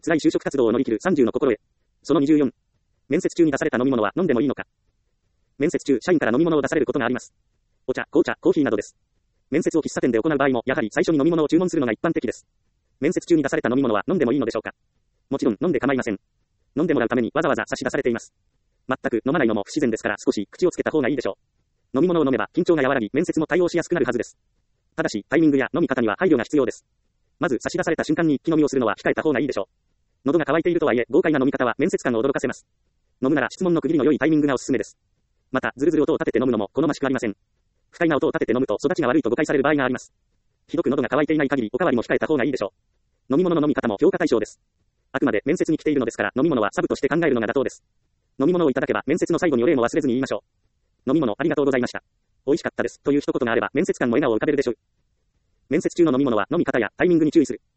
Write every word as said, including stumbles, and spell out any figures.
辛い就職活動を乗り切るさんじゅうの心得。そのにじゅうよん。面接中に出された飲み物は飲んでもいいのか。面接中、社員から飲み物を出されることがあります。お茶、紅茶、コーヒーなどです。面接を喫茶店で行う場合も、やはり最初に飲み物を注文するのが一般的です。面接中に出された飲み物は飲んでもいいのでしょうか。もちろん飲んで構いません。飲んでもらうためにわざわざ差し出されています。全く飲まないのも不自然ですから少し口をつけた方がいいでしょう。飲み物を飲めば緊張が和らぎ面接も対応しやすくなるはずです。ただし、タイミングや飲み方には配慮が必要です。まず差し出された瞬間に一気飲みをするのは控えた方がいいでしょう。喉が渇いているとはいえ、豪快な飲み方は面接官を驚かせます。飲むなら質問の区切りの良いタイミングがおすすめです。また、ずるずる音を立てて飲むのも好ましくありません。不快な音を立てて飲むと育ちが悪いと誤解される場合があります。ひどく喉が渇いていない限りおかわりも控えた方がいいでしょう。飲み物の飲み方も評価対象です。あくまで面接に来ているのですから飲み物はサブとして考えるのが妥当です。飲み物をいただけば面接の最後にお礼も忘れずに言いましょう。飲み物ありがとうございました。美味しかったですという一言があれば面接官も笑顔を浮かべるでしょう。面接中の飲み物は飲み方やタイミングに注意する。